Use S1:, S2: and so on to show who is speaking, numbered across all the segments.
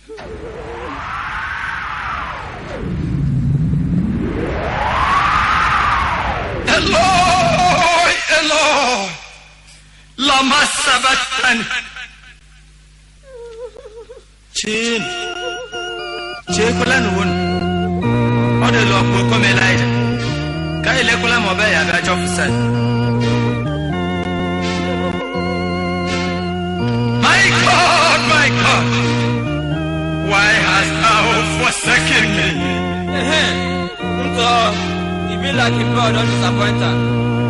S1: Eloi, Eloi, lama sabachthani. Chekula nuwun. Ode lo ko come Elijah. Ka ile kula mo be ya ga officer. My God, why hast thou forsaken me?
S2: You be like a God, don't disappoint us.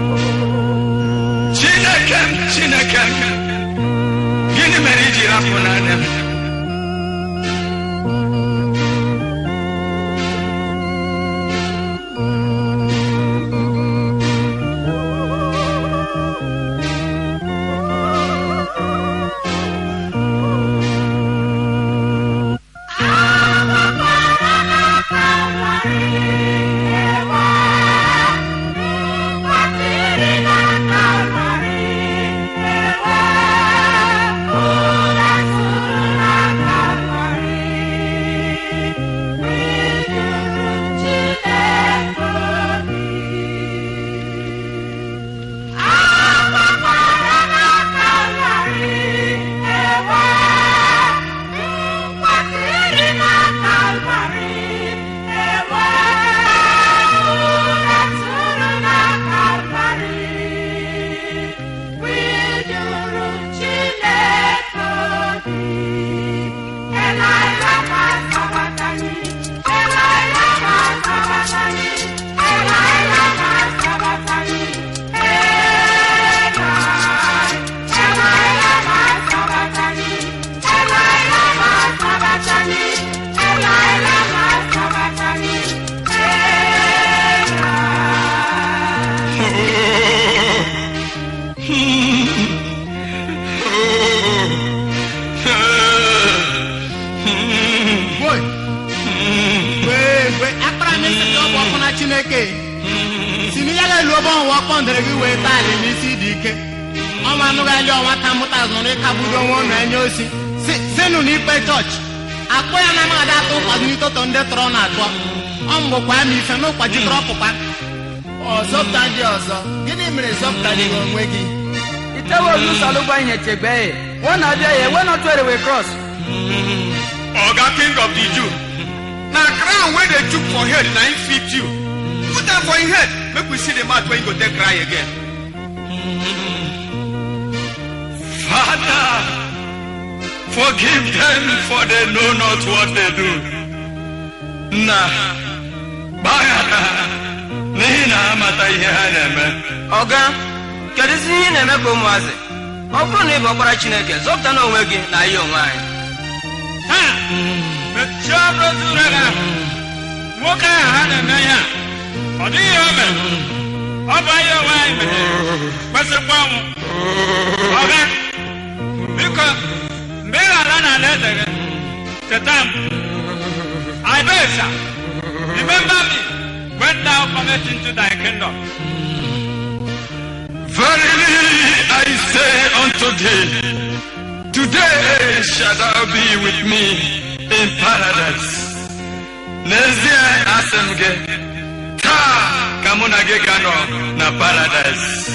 S1: Chineke. Gini mere iji rapụ n'anya m?
S3: Oga King of the Jew. Now crown where they took for head, now he fit you. Put them for your head. Make we see the mouth when you go there cry again.
S1: Father, forgive them for they know not what they do. Bayada, Nina mata ihaneme.
S2: Oga, kedisi ihe na-eme ka ụmụazị. Ọ bụrụ na ị bụ ọkpara Chineke, zọpụta n'onwe gị na ihe onwe anyị.
S3: Mechie ọbụrụ zuru ega. Nwoke ahụ ha na-eme ya. Ọ dịghị ihe o mere. Ọ bụ ihe onwe anyị mere. Kwesịkwa ọnwụ. Oga, biko, mgbe ị ghara n'ala eze gị, cheta m. I beg, sir, remember me when thou comest into thy kingdom.
S1: Verily I say unto thee, today shalt thou be with me in paradise. N'ezie asị m gị, taa ka mụ na gị ga-anọ na paradise.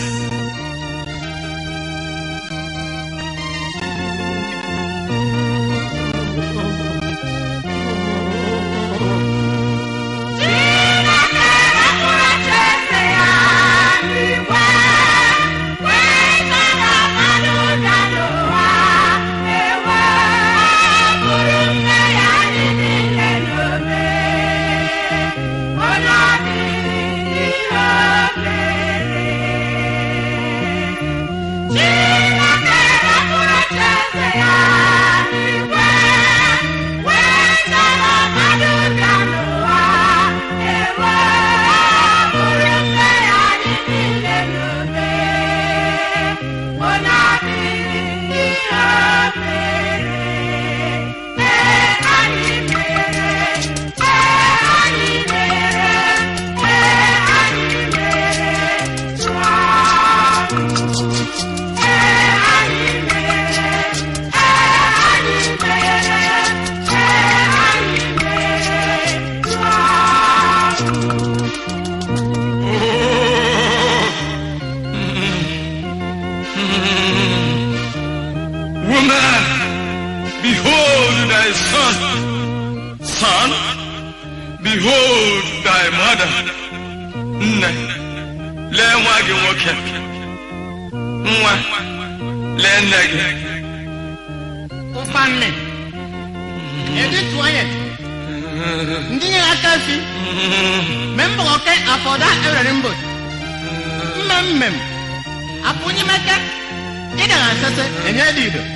S1: behold thy son. Son, behold thy mother. Nne, lee nwa gị nwoke. Nwa, lee nne gị.
S4: Ụfanne, edit onye. Ndị nye aka fi. Membo oke afọda ewere mbọ. Mmemmem. Apụnye meke. Ị gara asese enye dị ido.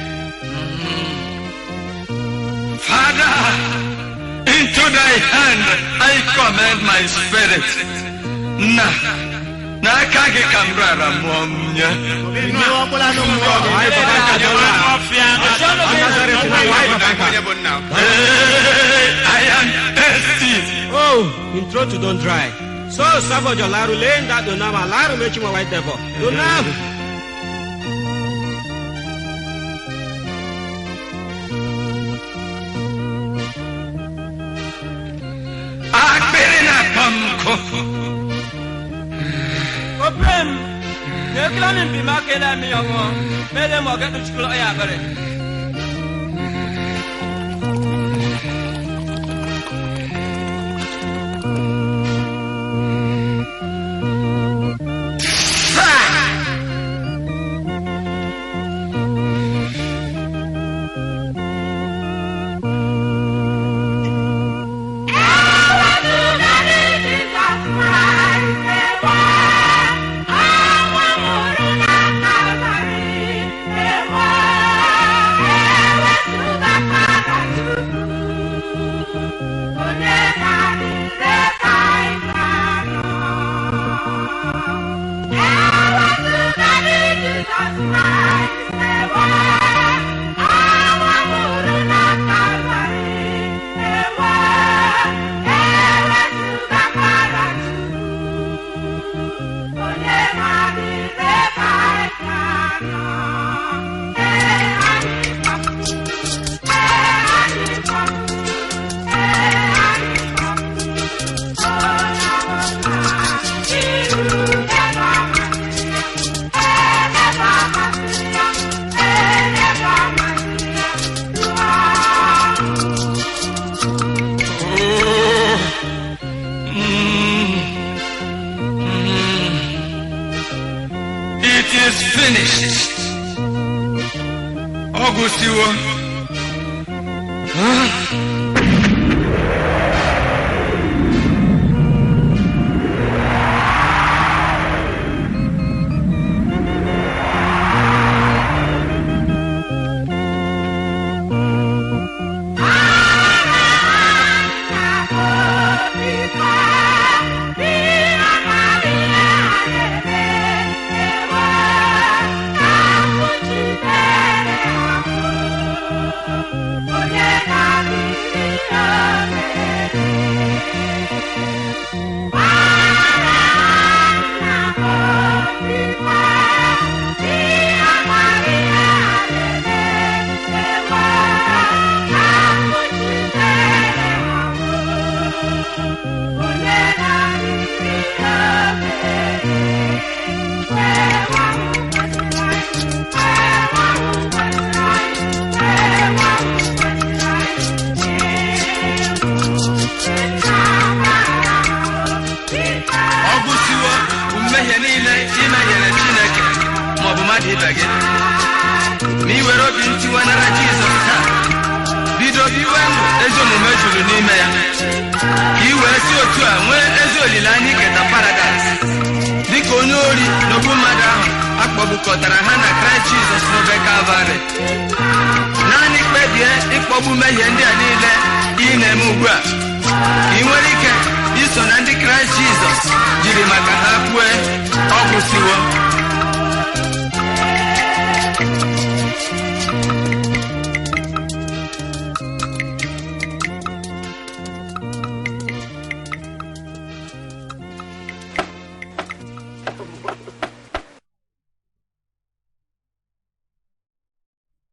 S1: Father, into thy hand I commend my spirit. N'aka gị ka m rara mmụọ m nye. I am thirsty.
S5: Oh, in throat to don't dry. So, Savojo Laru laying that Donama, Laru making my white devil. Donam.
S1: Akbiri na pamko.
S2: Oprem, nekilani bima kela mi yongo, mele mo get chuklo ya bare.
S1: It is finished. Augustine. Mi were obi ntiwa nara Jizọs taa bido iwe ndụ ezi omume juru n'ime ya ka i wee si otu a nwee ezi olileanya iketa paradaịs dịka onye ori n'ogbu mmadụ ahụ akpọgbukọtara ha na Kraịst Jizọs n'obe Kalvarị. Naanị kpebie ịkpọgbu mmehie ndị a niile ị na-eme ugbu a ka ị nwere ike iso na ndị Kraịst Jizọs jiri maka ha kwue ọ gwụsiwo.